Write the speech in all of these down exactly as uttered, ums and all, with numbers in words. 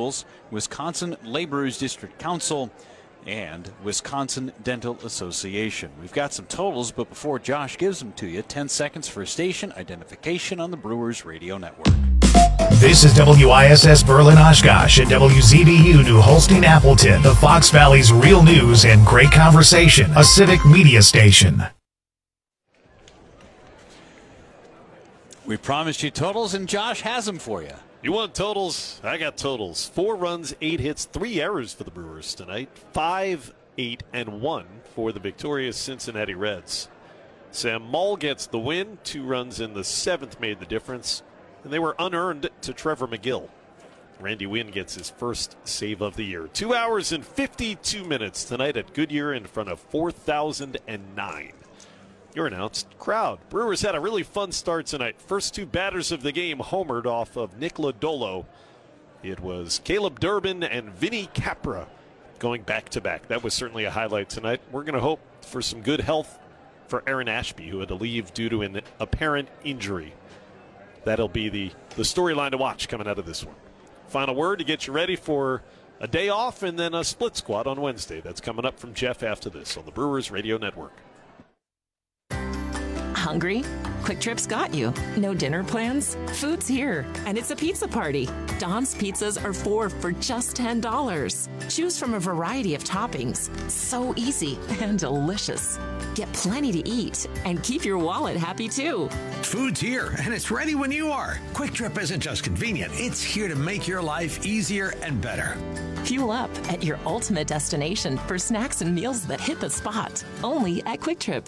Schools, Wisconsin Laborers District Council, and Wisconsin Dental Association. We've got some totals, but before Josh gives them to you, ten seconds for station identification on the Brewers Radio Network. This is W I S S Berlin Oshkosh and W Z B U New Holstein Appleton, the Fox Valley's real news and great conversation, a civic media station. We promised you totals, and Josh has them for you. You want totals? I got totals. Four runs, eight hits, three errors for the Brewers tonight. Five, eight, and one for the victorious Cincinnati Reds. Sam Moll gets the win. Two runs in the seventh made the difference, and they were unearned to Trevor McGill. Randy Wynn gets his first save of the year. Two hours and fifty-two minutes tonight at Goodyear in front of four thousand nine. Your announced crowd. Brewers had a really fun start tonight. First two batters of the game homered off of Nick Lodolo. It was Caleb Durbin and Vinny Capra going back-to-back. That was certainly a highlight tonight. We're going to hope for some good health for Aaron Ashby, who had to leave due to an apparent injury. That'll be the, the storyline to watch coming out of this one. Final word to get you ready for a day off and then a split squad on Wednesday. That's coming up from Jeff after this on the Brewers Radio Network. Hungry? Quick Trip's got you. No dinner plans? Food's here, and it's a pizza party. Don's pizzas are four for just ten dollars. Choose from a variety of toppings. So easy and delicious. Get plenty to eat and keep your wallet happy too. Food's here, and it's ready when you are. Quick Trip isn't just convenient. It's here to make your life easier and better. Fuel up at your ultimate destination for snacks and meals that hit the spot. Only at Quick Trip.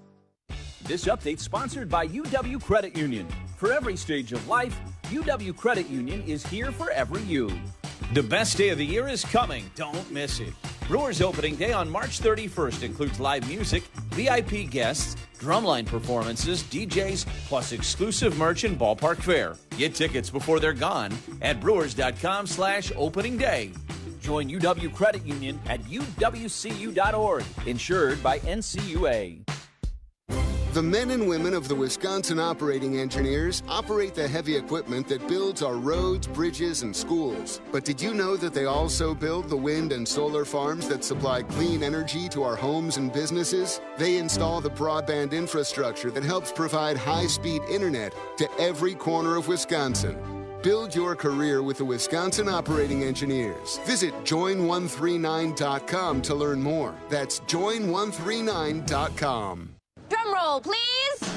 This update sponsored by U W Credit Union. For every stage of life, U W Credit Union is here for every you. The best day of the year is coming. Don't miss it. Brewers opening day on March thirty-first includes live music, V I P guests, drumline performances, D Js, plus exclusive merch and ballpark fare. Get tickets before they're gone at brewers.com slash opening day. Join U W Credit Union at U W C U dot org. Insured by N C U A. The men and women of the Wisconsin Operating Engineers operate the heavy equipment that builds our roads, bridges, and schools. But did you know that they also build the wind and solar farms that supply clean energy to our homes and businesses? They install the broadband infrastructure that helps provide high-speed internet to every corner of Wisconsin. Build your career with the Wisconsin Operating Engineers. Visit join one three nine dot com to learn more. That's join one three nine dot com. Drum roll, please.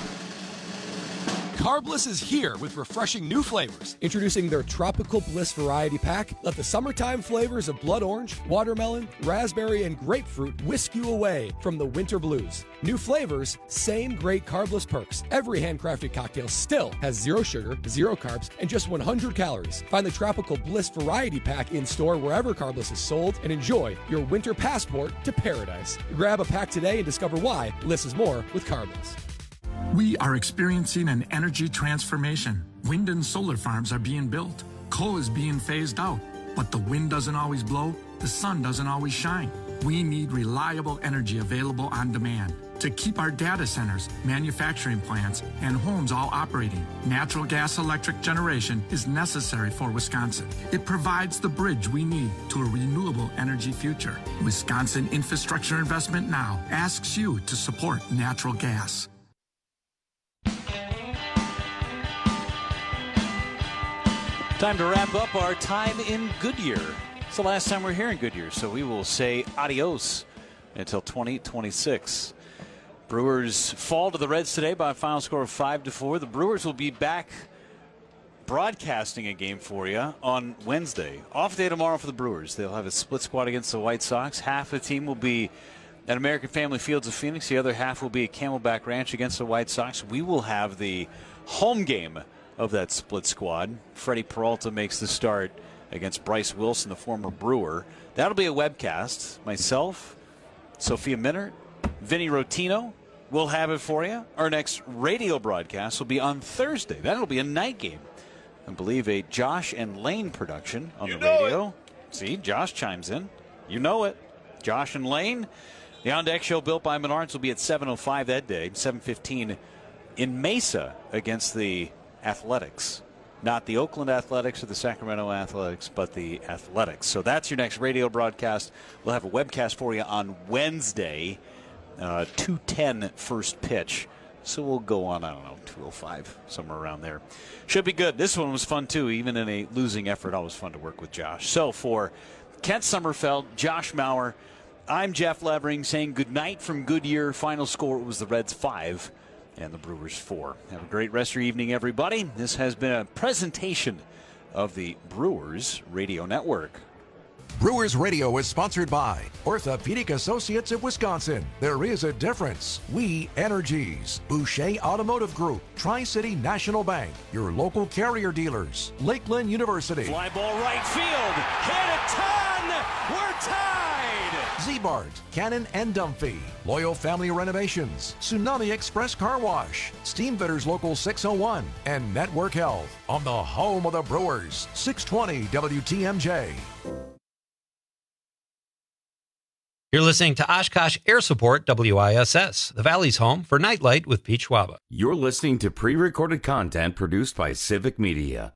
Carbliss is here with refreshing new flavors. Introducing their Tropical Bliss Variety Pack. Let the summertime flavors of blood orange, watermelon, raspberry, and grapefruit whisk you away from the winter blues. New flavors, same great Carbliss perks. Every handcrafted cocktail still has zero sugar, zero carbs, and just one hundred calories. Find the Tropical Bliss Variety Pack in store wherever Carbliss is sold and enjoy your winter passport to paradise. Grab a pack today and discover why less is more with Carbliss. We are experiencing an energy transformation. Wind and solar farms are being built. Coal is being phased out. But the wind doesn't always blow. The sun doesn't always shine. We need reliable energy available on demand to keep our data centers, manufacturing plants, and homes all operating. Natural gas electric generation is necessary for Wisconsin. It provides the bridge we need to a renewable energy future. Wisconsin Infrastructure Investment Now asks you to support natural gas. Time to wrap up our time in Goodyear. It's the last time we're here in Goodyear, so we will say adios until twenty twenty-six. Brewers fall to the Reds today by a final score of five to four. The Brewers will be back broadcasting a game for you on Wednesday. Off day tomorrow for the Brewers. They'll have a split squad against the White Sox. Half the team will be at American Family Fields of Phoenix. The other half will be at Camelback Ranch against the White Sox. We will have the home game of that split squad. Freddie Peralta makes the start against Bryce Wilson, the former Brewer. That'll be a webcast. Myself, Sophia Minert, Vinny Rotino will have it for you. Our next radio broadcast will be on Thursday. That'll be a night game. I believe a Josh and Lane production on you the radio. It. See, Josh chimes in. You know it. Josh and Lane. The On Deck Show built by Menards will be at seven oh five that day, seven fifteen in Mesa against the Athletics. Not the Oakland Athletics or the Sacramento Athletics, but the Athletics. So that's your next radio broadcast. We'll have a webcast for you on Wednesday, uh, two ten first pitch. So we'll go on, I don't know, two oh five, somewhere around there. Should be good. This one was fun, too. Even in a losing effort, always fun to work with Josh. So for Kent Sommerfeld, Josh Maurer, I'm Jeff Levering saying good night from Goodyear. Final score was the Reds five and the Brewers four. Have a great rest of your evening, everybody. This has been a presentation of the Brewers Radio Network. Brewers Radio is sponsored by Orthopedic Associates of Wisconsin. There is a difference. We Energies, Boucher Automotive Group, Tri-City National Bank, your local carrier dealers, Lakeland University. Fly ball right field. Hit a ton. We're tied. Z-Bart, Cannon and Dumphy, Loyal Family Renovations, Tsunami Express Car Wash, Steamfitters Local six oh one, and Network Health on the home of the Brewers, six twenty W T M J. You're listening to Oshkosh Air Support W I S S, the Valley's home for Nightlight with Pete Schwaba. You're listening to pre-recorded content produced by Civic Media.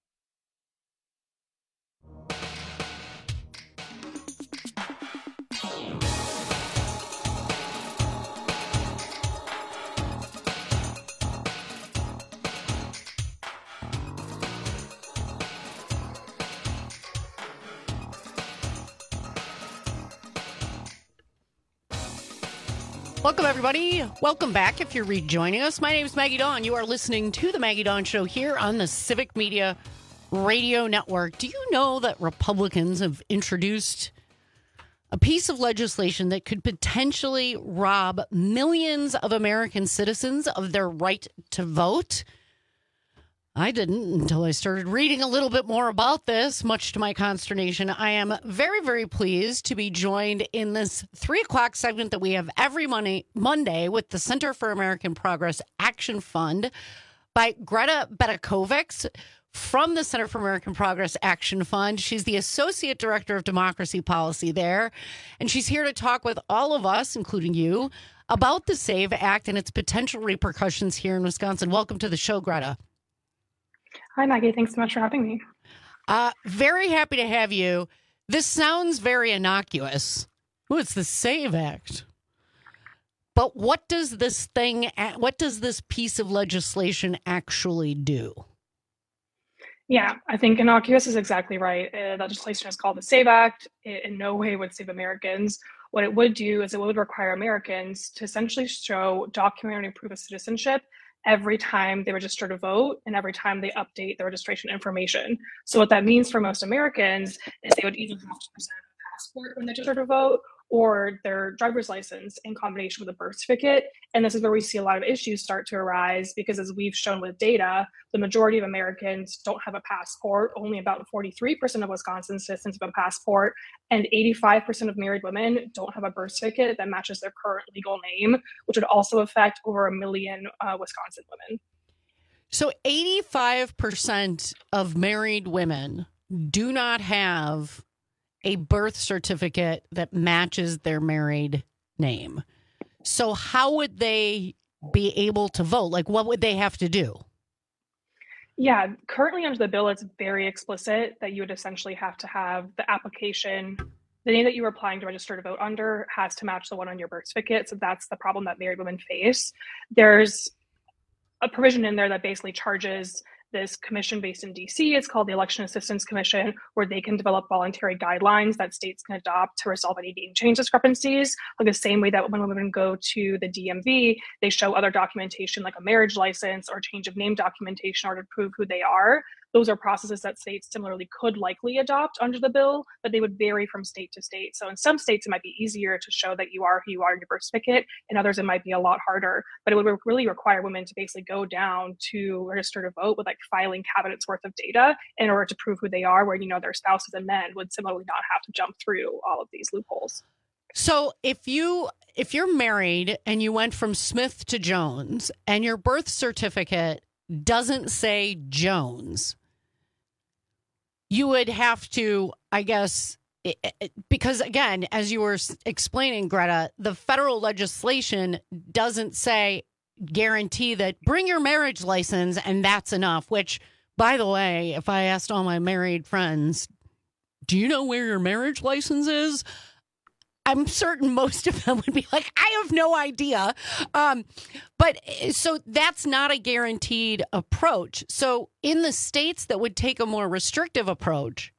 Welcome, everybody. Welcome back if you're rejoining us. My name is Maggie Dawn. You are listening to The Maggie Dawn Show here on the Civic Media Radio Network. Do you know that Republicans have introduced a piece of legislation that could potentially rob millions of American citizens of their right to vote? I didn't until I started reading a little bit more about this, much to my consternation. I am very, very pleased to be joined in this three o'clock segment that we have every Monday, Monday with the Center for American Progress Action Fund by Greta Betakovics from the Center for American Progress Action Fund. She's the Associate Director of Democracy Policy there, and she's here to talk with all of us, including you, about the SAVE Act and its potential repercussions here in Wisconsin. Welcome to the show, Greta. Hi, Maggie. Thanks so much for having me. Uh, very happy to have you. This sounds very innocuous. Oh, it's the SAVE Act. But what does this thing, what does this piece of legislation actually do? Yeah, I think innocuous is exactly right. Uh, legislation is called the SAVE Act. It in no way would save Americans. What it would do is it would require Americans to essentially show documentary proof of citizenship every time they register to vote and every time they update their registration information. So what that means for most Americans is they would either have to present a passport when they register to vote or their driver's license in combination with a birth certificate. And this is where we see a lot of issues start to arise because, as we've shown with data, the majority of Americans don't have a passport. Only about forty-three percent of Wisconsin citizens have a passport, and eighty-five percent of married women don't have a birth certificate that matches their current legal name, which would also affect over a million uh, Wisconsin women. So eighty-five percent of married women do not have a birth certificate that matches their married name. So how would they be able to vote? Like, what would they have to do? Yeah, currently under the bill, it's very explicit that you would essentially have to have the application, the name that you were applying to register to vote under has to match the one on your birth certificate. So that's the problem that married women face. There's a provision in there that basically charges this commission based in D C. It's called the Election Assistance Commission, where they can develop voluntary guidelines that states can adopt to resolve any name change discrepancies. Like the same way that when women go to the D M V, they show other documentation like a marriage license or change of name documentation in order to prove who they are. Those are processes that states similarly could likely adopt under the bill, but they would vary from state to state. So in some states, it might be easier to show that you are who you are in your birth certificate. In others, it might be a lot harder, but it would really require women to basically go down to register to vote with like filing cabinets worth of data in order to prove who they are, where, you know, their spouses and men would similarly not have to jump through all of these loopholes. So if you if you're married and you went from Smith to Jones and your birth certificate doesn't say Jones, you would have to, I guess, it, it, because again, as you were explaining, Greta, the federal legislation doesn't say guarantee that bring your marriage license and that's enough, which By the way, if I asked all my married friends, do you know where your marriage license is? I'm certain most of them would be like, I have no idea. Um, but so that's not a guaranteed approach. So in the states that would take a more restrictive approach,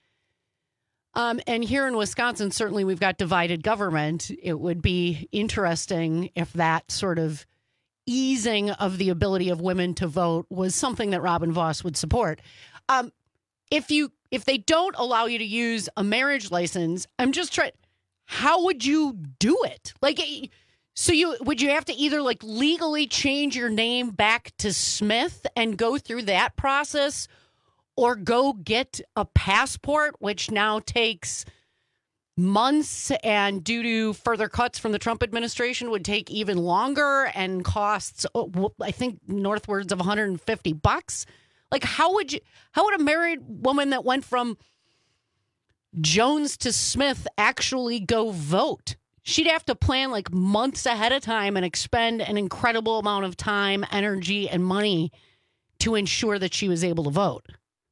um, and here in Wisconsin, certainly we've got divided government. It would be interesting if that sort of easing of the ability of women to vote was something that Robin Vos would support. Um, if you if they don't allow you to use a marriage license, I'm just trying. How would you do it? Like, so you would you have to either like legally change your name back to Smith and go through that process, or go get a passport, which now takes months and due to further cuts from the Trump administration would take even longer and costs, I think, northwards of one hundred fifty bucks. Like, how would you, how would a married woman that went from Jones to Smith actually go vote? She'd have to plan like months ahead of time and expend an incredible amount of time, energy, and money to ensure that she was able to vote.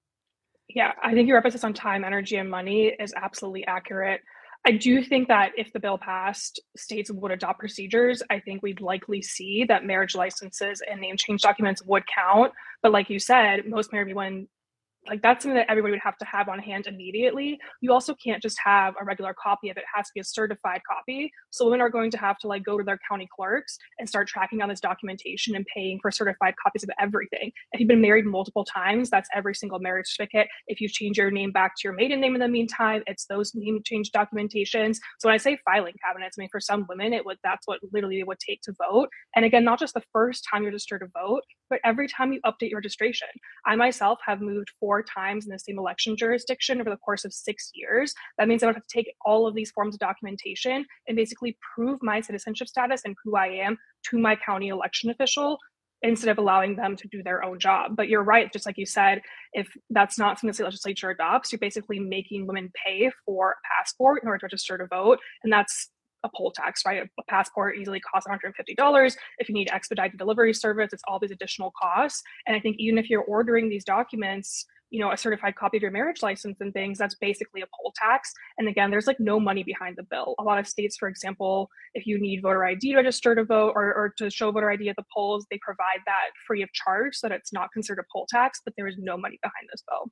Yeah, I think your emphasis on time, energy, and money is absolutely accurate. I do think that if the bill passed, states would adopt procedures. I think we'd likely see that marriage licenses and name change documents would count. But like you said, most married women, like that's something that everybody would have to have on hand immediately. You also can't just have a regular copy of it. It has to be a certified copy. So women are going to have to like go to their county clerks and start tracking down this documentation and paying for certified copies of everything. If you've been married multiple times, that's every single marriage certificate. If you change your name back to your maiden name in the meantime, it's those name change documentations. So when I say filing cabinets, I mean, for some women, it would that's what literally it would take to vote. And again, not just the first time you're registered to vote, but every time you update your registration. I myself have moved four times in the same election jurisdiction over the course of six years. That means I would have to take all of these forms of documentation and basically prove my citizenship status and who I am to my county election official instead of allowing them to do their own job. But you're right, just like you said, if that's not something the state legislature adopts, you're basically making women pay for a passport in order to register to vote. And that's a poll tax, right? A passport easily costs one hundred fifty dollars. If you need expedited delivery service, it's all these additional costs. And I think even if you're ordering these documents, you know, a certified copy of your marriage license and things, that's basically a poll tax. And again, there's like no money behind the bill. A lot of states, for example, if you need voter I D to register to vote or, or to show voter I D at the polls, they provide that free of charge so that it's not considered a poll tax, but there is no money behind this bill.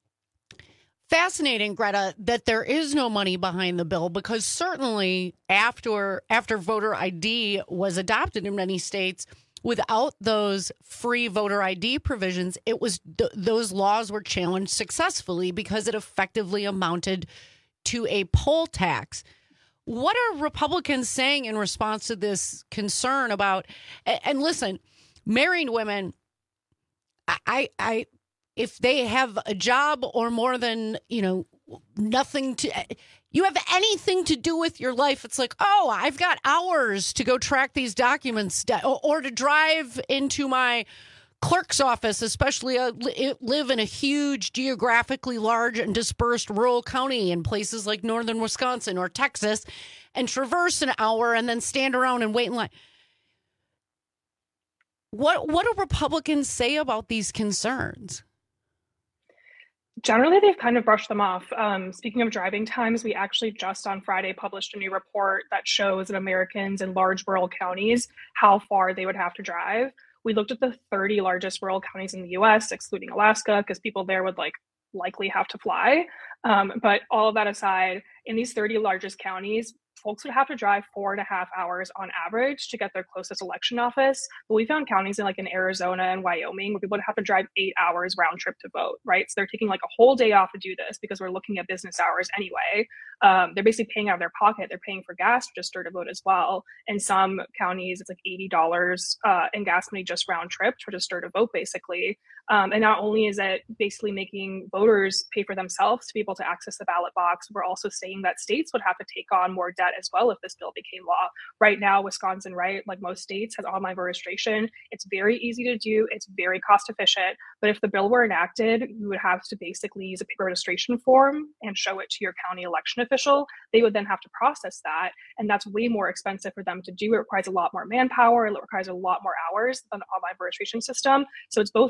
Fascinating, Greta, that there is no money behind the bill, because certainly after after voter I D was adopted in many states, without those free voter I D provisions, it was th- those laws were challenged successfully because it effectively amounted to a poll tax. What are Republicans saying in response to this concern about? And, and listen, married women, I, I, if they have a job or more than, you know, nothing to, you have anything to do with your life, it's like, oh, I've got hours to go track these documents or, or to drive into my clerk's office, especially uh, li- live in a huge, geographically large and dispersed rural county in places like northern Wisconsin or Texas, and traverse an hour and then stand around and wait in line. What what do Republicans say about these concerns? Generally, they've kind of brushed them off. Um, speaking of driving times, we actually just on Friday published a new report that shows that Americans in large rural counties, how far they would have to drive. We looked at the thirty largest rural counties in the U S, excluding Alaska, because people there would like likely have to fly. Um, but all of that aside, in these thirty largest counties, folks would have to drive four and a half hours on average to get their closest election office. But we found counties in like in Arizona and Wyoming where people would have to drive eight hours round trip to vote, right? So they're taking like a whole day off to do this because we're looking at business hours anyway. Um, they're basically paying out of their pocket. They're paying for gas to register to vote as well. In some counties, it's like eighty dollars uh, in gas money just round trip to register to vote, basically. Um, and not only is it basically making voters pay for themselves to be able to access the ballot box, we're also saying that states would have to take on more debt as well if this bill became law. Right now, Wisconsin, right, like most states, has online voter registration. It's very easy to do. It's very cost efficient. But if the bill were enacted, you would have to basically use a paper registration form and show it to your county election official. They would then have to process that. And that's way more expensive for them to do. It requires a lot more manpower. It requires a lot more hours than an online registration system. So it's both voters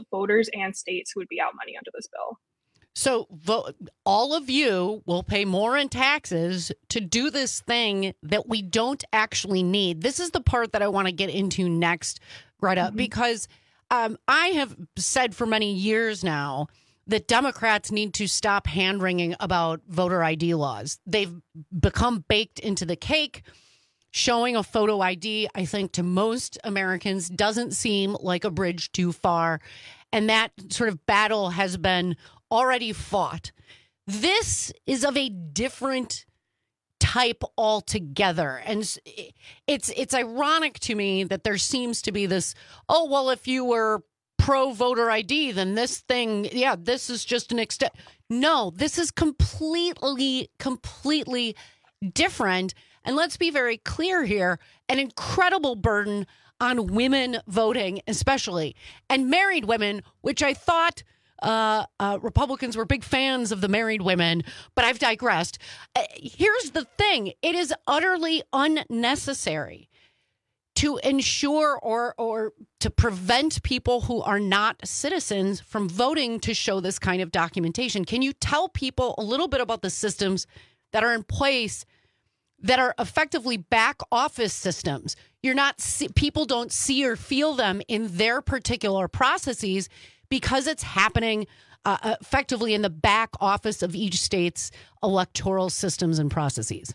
and states who would be out money under this bill. So vote, all of you will pay more in taxes to do this thing that we don't actually need. This is the part that I want to get into next, Greta, mm-hmm. because um, I have said for many years now that Democrats need to stop hand-wringing about voter I D laws. They've become baked into the cake. Showing a photo I D, I think, to most Americans doesn't seem like a bridge too far. And that sort of battle has been already fought. This is of a different type altogether. And it's it's ironic to me that there seems to be this, oh, well, if you were pro voter I D, then this thing, yeah, this is just an extent. No, this is completely, completely different. And let's be very clear here, an incredible burden on women voting, especially, and married women, which I thought uh, uh, Republicans were big fans of the married women, but I've digressed. Uh, here's the thing. It is utterly unnecessary to ensure or or to prevent people who are not citizens from voting to show this kind of documentation. Can you tell people a little bit about the systems that are in place that are effectively back office systems? You're not, people don't see or feel them in their particular processes because it's happening uh, effectively in the back office of each state's electoral systems and processes.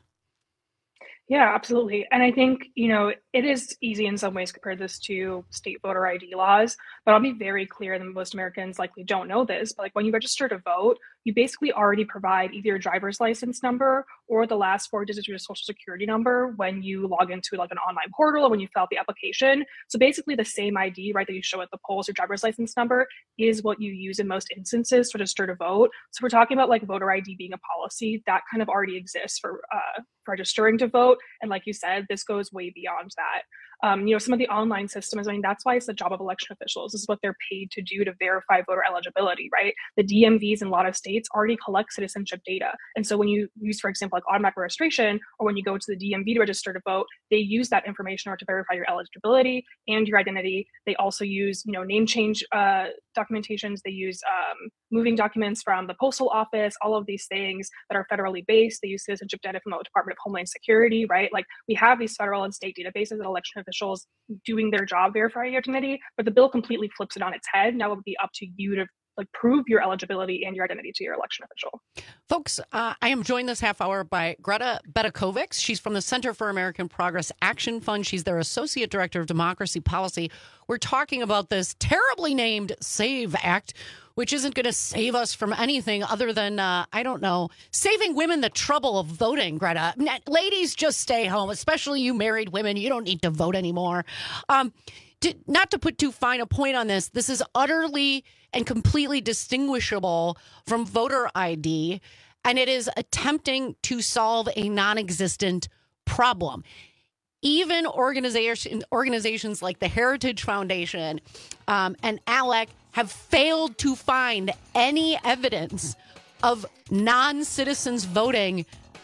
Yeah, absolutely. And I think, you know, it is easy in some ways to compare this to state voter I D laws, but I'll be very clear that most Americans likely don't know this, but like when you register to vote, you basically already provide either your driver's license number or the last four digits of your social security number when you log into like an online portal or when you fill out the application. So basically the same I D, right, that you show at the polls, your driver's license number is what you use in most instances to register to vote. So we're talking about like voter I D being a policy that kind of already exists for uh, registering to vote. And like you said, this goes way beyond that. Um, you know, some of the online systems, I mean, that's why it's the job of election officials. This is what they're paid to do to verify voter eligibility, right? The D M Vs in a lot of states already collect citizenship data. And so when you use, for example, like automatic registration, or when you go to the D M V to register to vote, they use that information in order to verify your eligibility and your identity. They also use, you know, name change uh, documentations. They use um, moving documents from the postal office, all of these things that are federally based. They use citizenship data from the Department of Homeland Security, right? Like we have these federal and state databases that election officials doing their job verifying your identity, but the bill completely flips it on its head. Now it would be up to you to like prove your eligibility and your identity to your election official. Folks, uh, I am joined this half hour by Greta Betakovics. She's from the Center for American Progress Action Fund. She's their Associate Director of Democracy Policy. We're talking about this terribly named SAVE Act, which isn't going to save us from anything other than, uh, I don't know, saving women the trouble of voting, Greta. Ladies, just stay home, especially you married women. You don't need to vote anymore. Um, to, not to put too fine a point on this, this is utterly and completely distinguishable from voter I D, and it is attempting to solve a non-existent problem. Even organization, organizations like the Heritage Foundation um, and ALEC have failed to find any evidence of non-citizens voting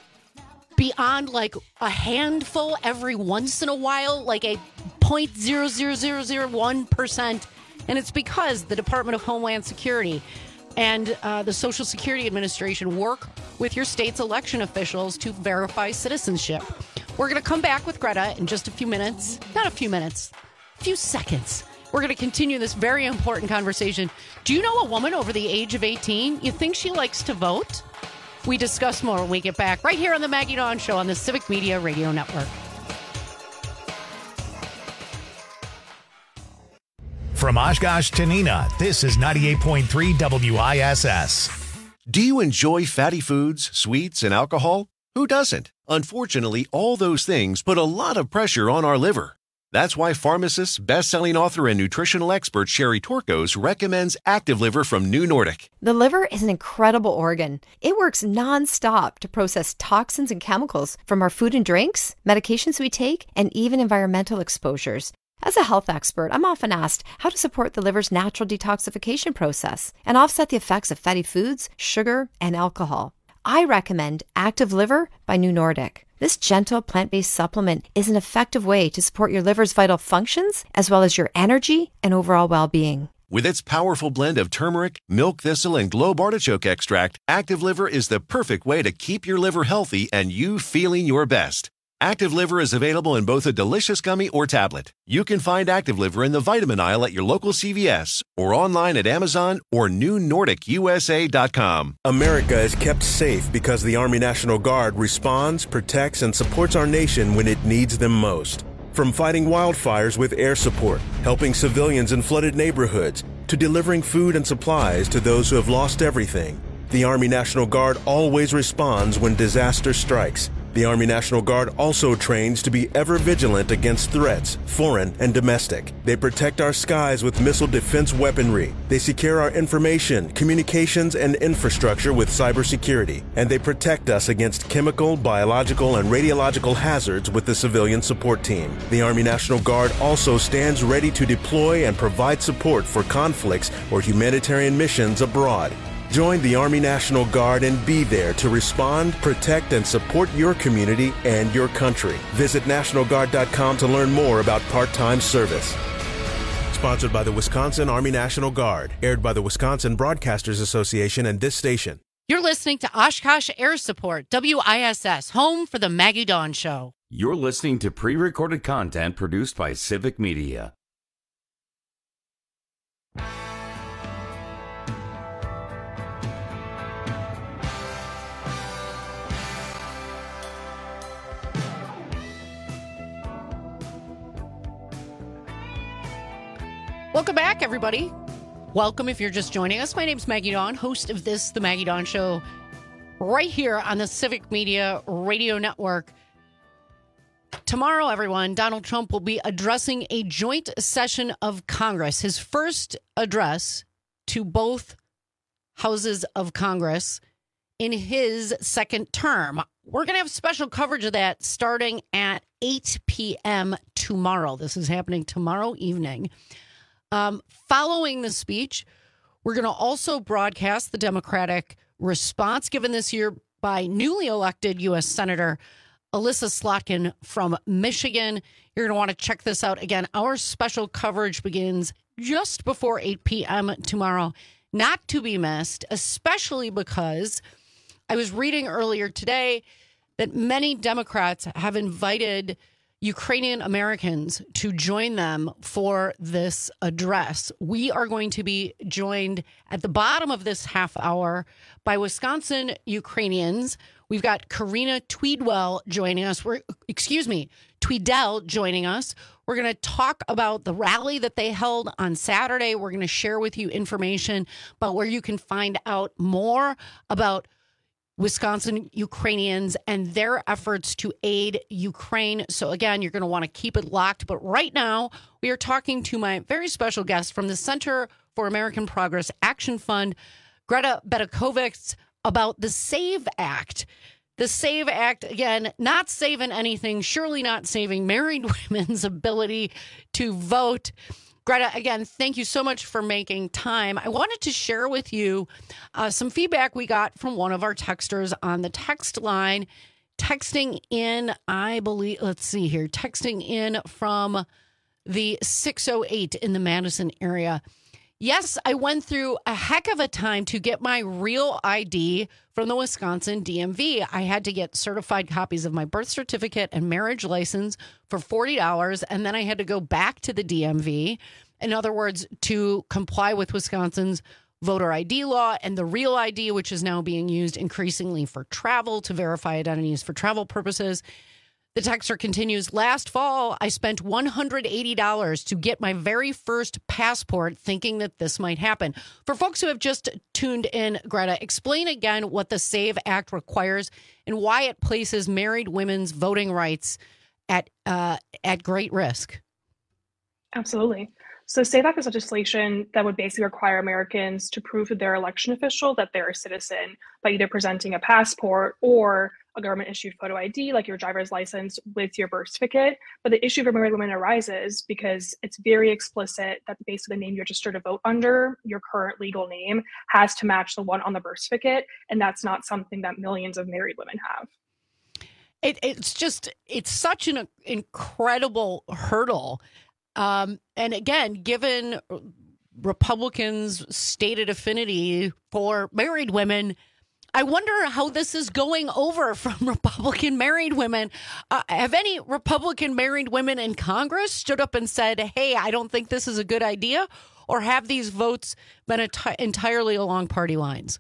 beyond like a handful every once in a while, like a zero point zero zero zero zero one percent. And it's because the Department of Homeland Security and uh, the Social Security Administration work with your state's election officials to verify citizenship. We're going to come back with Greta in just a few minutes. Not a few minutes, a few seconds. We're going to continue this very important conversation. Do you know a woman over the age of eighteen? You think she likes to vote? We discuss more when we get back right here on the Maggie Dawn Show on the Civic Media Radio Network. From Oshkosh to Neenah, this is ninety-eight point three W I S S. Do you enjoy fatty foods, sweets, and alcohol? Who doesn't? Unfortunately, all those things put a lot of pressure on our liver. That's why pharmacist, best-selling author, and nutritional expert Sherry Torkos recommends Active Liver from New Nordic. The liver is an incredible organ. It works nonstop to process toxins and chemicals from our food and drinks, medications we take, and even environmental exposures. As a health expert, I'm often asked how to support the liver's natural detoxification process and offset the effects of fatty foods, sugar, and alcohol. I recommend Active Liver by New Nordic. This gentle plant-based supplement is an effective way to support your liver's vital functions as well as your energy and overall well-being. With its powerful blend of turmeric, milk thistle, and globe artichoke extract, Active Liver is the perfect way to keep your liver healthy and you feeling your best. Active Liver is available in both a delicious gummy or tablet. You can find Active Liver in the vitamin aisle at your local C V S or online at Amazon or new nordic u s a dot com. America is kept safe because the Army National Guard responds, protects, and supports our nation when it needs them most. From fighting wildfires with air support, helping civilians in flooded neighborhoods, to delivering food and supplies to those who have lost everything, the Army National Guard always responds when disaster strikes. The Army National Guard also trains to be ever vigilant against threats, foreign and domestic. They protect our skies with missile defense weaponry. They secure our information, communications, and infrastructure with cybersecurity. And they protect us against chemical, biological, and radiological hazards with the civilian support team. The Army National Guard also stands ready to deploy and provide support for conflicts or humanitarian missions abroad. Join the Army National Guard and be there to respond, protect, and support your community and your country. Visit National Guard dot com to learn more about part-time service. Sponsored by the Wisconsin Army National Guard. Aired by the Wisconsin Broadcasters Association and this station. You're listening to Oshkosh Air Support, W I S S, home for the Maggie Dawn Show. You're listening to pre-recorded content produced by Civic Media. Welcome back, everybody. Welcome if you're just joining us. My name's Maggie Dawn, host of this, The Maggie Dawn Show, right here on the Civic Media Radio Network. Tomorrow, everyone, Donald Trump will be addressing a joint session of Congress, his first address to both houses of Congress in his second term. We're going to have special coverage of that starting at eight p.m. tomorrow. This is happening tomorrow evening. Um, following the speech, we're going to also broadcast the Democratic response given this year by newly elected U S Senator Elissa Slotkin from Michigan. You're going to want to check this out. Again, our special coverage begins just before eight p.m. tomorrow. Not to be missed, especially because I was reading earlier today that many Democrats have invited Ukrainian Americans to join them for this address. We are going to be joined at the bottom of this half hour by Wisconsin Ukrainians. We've got Karina Tweedwell joining us. We're, excuse me, Tweedell joining us. We're going to talk about the rally that they held on Saturday. We're going to share with you information about where you can find out more about Wisconsin Ukrainians and their efforts to aid Ukraine. So again, you're going to want to keep it locked. But right now, we are talking to my very special guest from the Center for American Progress Action Fund, Greta Betakovic, about the SAVE Act. The SAVE Act, again, not saving anything, surely not saving married women's ability to vote. Greta, again, thank you so much for making time. I wanted to share with you uh, some feedback we got from one of our texters on the text line, texting in, I believe, let's see here, texting in from the six oh eight in the Madison area. Yes, I went through a heck of a time to get my real I D from the Wisconsin D M V. I had to get certified copies of my birth certificate and marriage license for forty dollars, and then I had to go back to the D M V. In other words, to comply with Wisconsin's voter I D law and the real I D, which is now being used increasingly for travel to verify identities for travel purposes. The texter continues, last fall, I spent one hundred eighty dollars to get my very first passport thinking that this might happen. For folks who have just tuned in, Greta, explain again what the SAVE Act requires and why it places married women's voting rights at uh, at great risk. Absolutely. So SAVE Act is legislation that would basically require Americans to prove to their election official that they're a citizen by either presenting a passport or a government-issued photo I D, like your driver's license, with your birth certificate. But the issue for married women arises because it's very explicit that basically the name you're registered to vote under, your current legal name, has to match the one on the birth certificate, and that's not something that millions of married women have. It, it's just, it's such an incredible hurdle. Um, and again, given Republicans' stated affinity for married women. I wonder how this is going over from Republican married women. Uh, have any Republican married women in Congress stood up and said, hey, I don't think this is a good idea? Or have these votes been enti- entirely along party lines?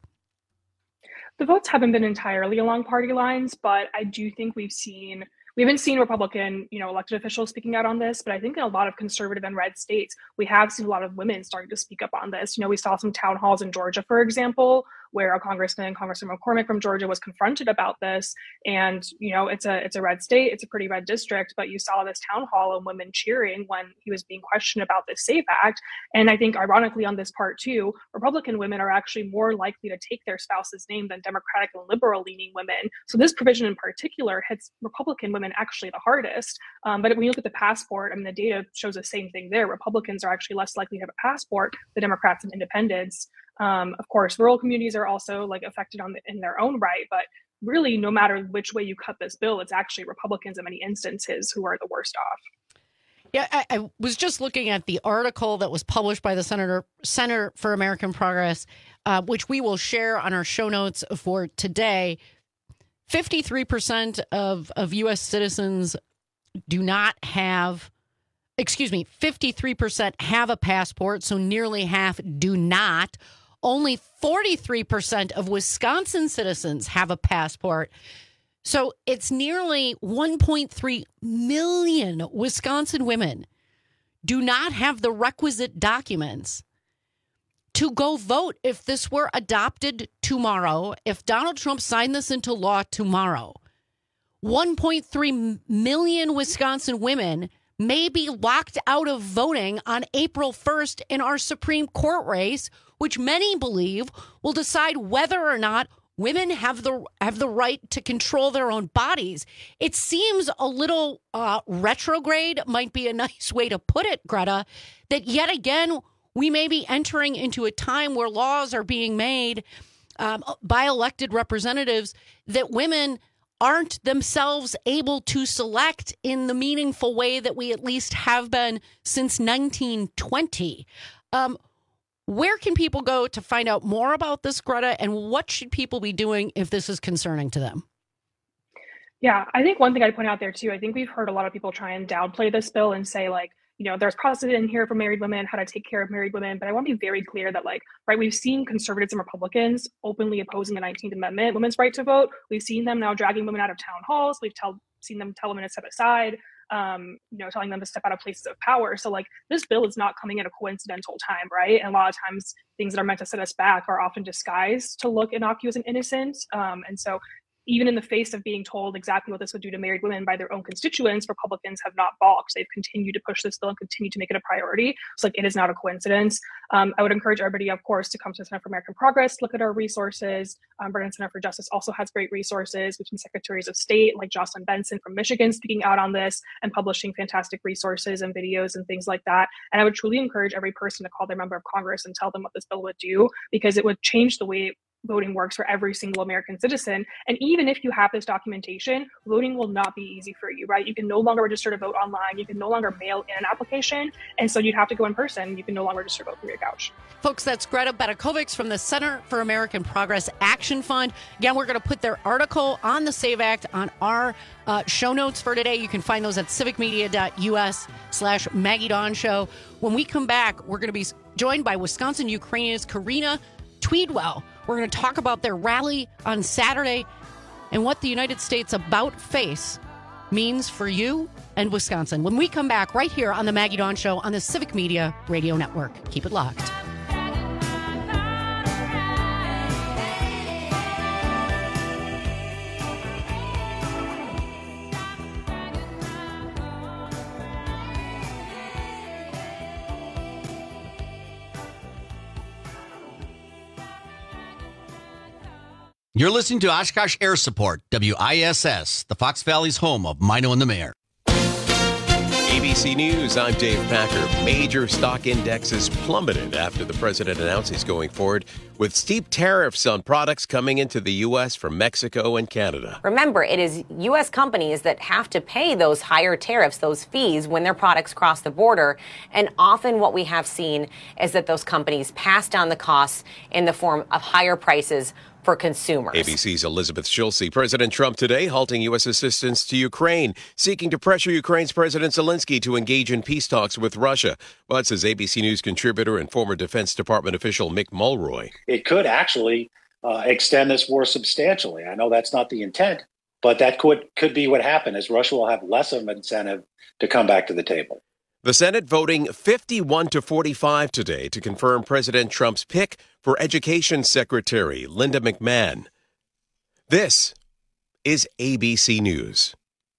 The votes haven't been entirely along party lines, but I do think we've seen We haven't seen Republican, you know, elected officials speaking out on this, but I think in a lot of conservative and red states, we have seen a lot of women starting to speak up on this. You know, we saw some town halls in Georgia, for example, where a congressman, Congressman McCormick from Georgia, was confronted about this. And, you know, it's a it's a red state, it's a pretty red district, but you saw this town hall and women cheering when he was being questioned about this SAFE Act. And I think ironically on this part too, Republican women are actually more likely to take their spouse's name than Democratic and liberal leaning women. So this provision in particular hits Republican women actually the hardest. Um, but when you look at the passport, I mean, the data shows the same thing there. Republicans are actually less likely to have a passport than Democrats and independents. Um, of course, rural communities are also like affected on the, in their own right, but really no matter which way you cut this bill, it's actually Republicans in many instances who are the worst off. Yeah, I, I was just looking at the article that was published by the Senator Center for American Progress, uh, which we will share on our show notes for today. fifty-three percent of, of U S citizens do not have, excuse me, fifty-three percent have a passport, so nearly half do not. Only forty-three percent of Wisconsin citizens have a passport. So it's nearly one point three million Wisconsin women do not have the requisite documents to go vote if this were adopted tomorrow, if Donald Trump signed this into law tomorrow. one point three million Wisconsin women may be locked out of voting on April first in our Supreme Court race, which many believe will decide whether or not women have the have the right to control their own bodies. It seems a little uh, retrograde, might be a nice way to put it, Greta, that yet again, we may be entering into a time where laws are being made um, by elected representatives that women aren't themselves able to select in the meaningful way that we at least have been since nineteen twenty. Um, where can people go to find out more about this, Greta, and what should people be doing if this is concerning to them? Yeah, I think one thing I'd point out there too, I think we've heard a lot of people try and downplay this bill and say like, you know, there's processes in here for married women, how to take care of married women. But I want to be very clear that, like, right, we've seen conservatives and Republicans openly opposing the nineteenth Amendment, women's right to vote. We've seen them now dragging women out of town halls. We've tell, seen them tell women to step aside, um, you know, telling them to step out of places of power. So, like, this bill is not coming at a coincidental time, right? And a lot of times things that are meant to set us back are often disguised to look innocuous and innocent. Um, and so even in the face of being told exactly what this would do to married women by their own constituents, Republicans have not balked. They've continued to push this bill and continue to make it a priority. So like, it is not a coincidence. Um, I would encourage everybody, of course, to come to the Center for American Progress, look at our resources. Um, Brennan Center for Justice also has great resources. We've seen secretaries of state like Jocelyn Benson from Michigan speaking out on this and publishing fantastic resources and videos and things like that. And I would truly encourage every person to call their member of Congress and tell them what this bill would do, because it would change the way voting works for every single American citizen. And even if you have this documentation, voting will not be easy for you, right? You can no longer register to vote online. You can no longer mail in an application. And so you'd have to go in person. You can no longer register to vote from your couch. Folks, that's Greta Betakovics from the Center for American Progress Action Fund. Again, we're going to put their article on the SAVE Act on our uh, show notes for today. You can find those at civicmedia.us slash Maggie Dawn Show. When we come back, we're going to be joined by Wisconsin Ukrainians Karina Tweedwell. We're going to talk about their rally on Saturday and what the United States About Face means for you and Wisconsin. When we come back right here on the Maggie Dawn Show on the Civic Media Radio Network. Keep it locked. You're listening to Oshkosh Air Support, W I S S, the Fox Valley's home of Mino and the Mayor. A B C News, I'm Dave Packer. Major stock indexes plummeted after the president announced he's going forward with steep tariffs on products coming into the U S from Mexico and Canada. Remember, it is U S companies that have to pay those higher tariffs, those fees, when their products cross the border. And often what we have seen is that those companies pass down the costs in the form of higher prices for consumers. A B C's Elizabeth Schulze. President Trump today halting U S assistance to Ukraine, seeking to pressure Ukraine's President Zelensky to engage in peace talks with Russia. But, says A B C News contributor and former Defense Department official Mick Mulroy, it could actually uh, extend this war substantially. I know that's not the intent, but that could could be what happened, as Russia will have less of an incentive to come back to the table. The Senate voting fifty-one to forty-five today to confirm President Trump's pick for Education Secretary Linda McMahon. This is A B C News.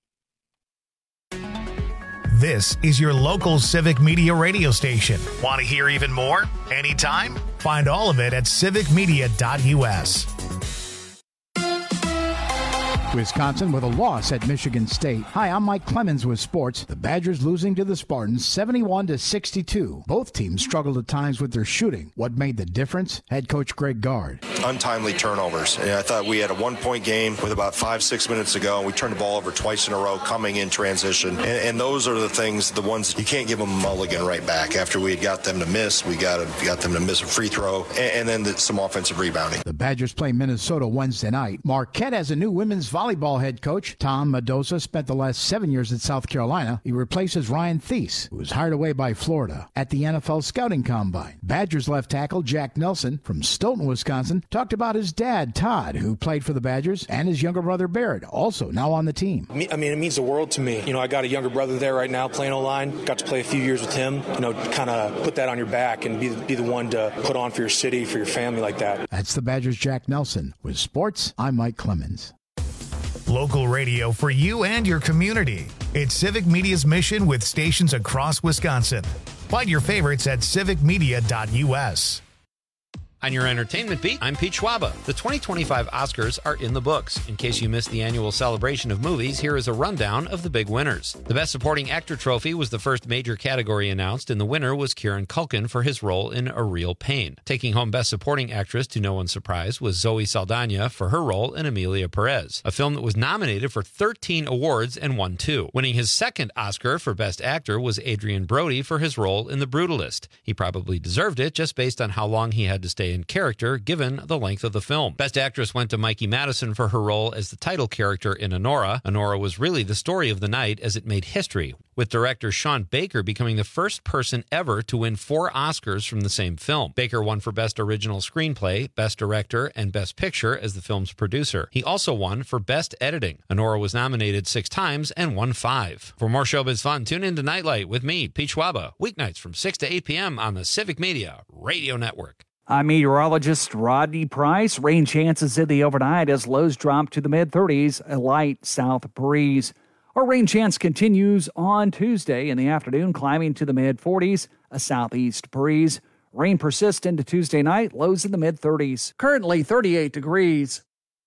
This is your local Civic Media radio station. Want to hear even more? Anytime? Find all of it at civic media dot u s. Wisconsin with a loss at Michigan State. Hi, I'm Mike Clemens with sports. The Badgers losing to the Spartans seventy-one to sixty-two. Both teams struggled at times with their shooting. What made the difference? Head coach Greg Gard. Untimely turnovers. And I thought we had a one-point game with about five, six minutes to go, and we turned the ball over twice in a row coming in transition. And, and those are the things, the ones you can't give them a mulligan right back. After we had got them to miss, we got, a, got them to miss a free throw, and, and then the, some offensive rebounding. The Badgers play Minnesota Wednesday night. Marquette has a new women's volleyball volleyball head coach. Tom Mendoza spent the last seven years at South Carolina. He replaces Ryan Thies, who was hired away by Florida at the N F L Scouting Combine. Badgers left tackle Jack Nelson from Stoughton, Wisconsin, talked about his dad, Todd, who played for the Badgers, and his younger brother, Barrett, also now on the team. I mean, it means the world to me. You know, I got a younger brother there right now playing O-line. Got to play a few years with him. You know, kind of put that on your back and be, be the one to put on for your city, for your family like that. That's the Badgers' Jack Nelson. With sports, I'm Mike Clemens. Local radio for you and your community. It's Civic Media's mission with stations across Wisconsin. Find your favorites at civic media dot u s. On your entertainment beat, I'm Pete Schwaba. The twenty twenty-five Oscars are in the books. In case you missed the annual celebration of movies, here is a rundown of the big winners. The Best Supporting Actor trophy was the first major category announced, and the winner was Kieran Culkin for his role in A Real Pain. Taking home Best Supporting Actress, to no one's surprise, was Zoe Saldana for her role in Emilia Perez, a film that was nominated for thirteen awards and won two. Winning his second Oscar for Best Actor was Adrian Brody for his role in The Brutalist. He probably deserved it just based on how long he had to stay in character given the length of the film. Best Actress went to Mikey Madison for her role as the title character in Anora. Anora was really the story of the night as it made history, with director Sean Baker becoming the first person ever to win four Oscars from the same film. Baker won for Best Original Screenplay, Best Director, and Best Picture as the film's producer. He also won for Best Editing. Anora was nominated six times and won five. For more showbiz fun, tune in to Nightlight with me, Pete Schwaba, weeknights from six to eight p.m. on the Civic Media Radio Network. I'm meteorologist Rodney Price. Rain chances in the overnight as lows drop to the mid-thirties, a light south breeze. Our rain chance continues on Tuesday in the afternoon, climbing to the mid-forties, a southeast breeze. Rain persists into Tuesday night, lows in the mid-thirties. Currently thirty-eight degrees.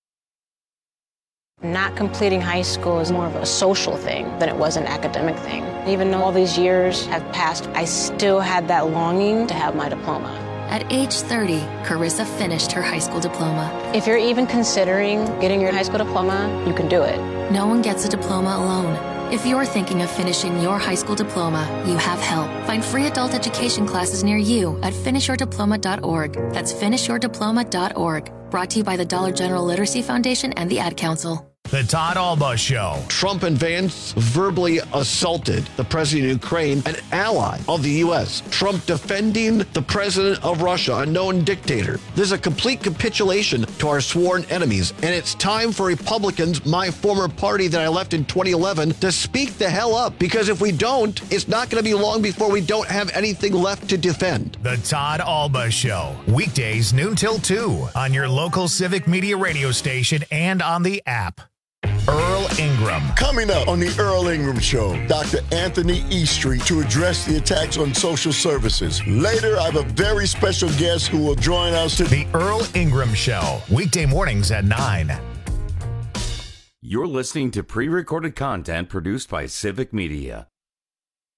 Not completing high school is more of a social thing than it was an academic thing. Even though all these years have passed, I still had that longing to have my diploma. At age thirty, Carissa finished her high school diploma. If you're even considering getting your high school diploma, you can do it. No one gets a diploma alone. If you're thinking of finishing your high school diploma, you have help. Find free adult education classes near you at finish your diploma dot org. That's finish your diploma dot org. Brought to you by the Dollar General Literacy Foundation and the Ad Council. The Todd Alba Show. Trump and Vance verbally assaulted the president of Ukraine, an ally of the U S. Trump defending the president of Russia, a known dictator. This is a complete capitulation to our sworn enemies. And it's time for Republicans, my former party that I left in twenty eleven, to speak the hell up. Because if we don't, it's not going to be long before we don't have anything left to defend. The Todd Alba Show. Weekdays noon till two on your local Civic Media radio station and on the app. Earl Ingram. Coming up on the Earl Ingram Show, Doctor Anthony Eastry to address the attacks on social services. Later, I have a very special guest who will join us. To the Earl Ingram Show, weekday mornings at nine. You're listening to pre-recorded content produced by Civic Media.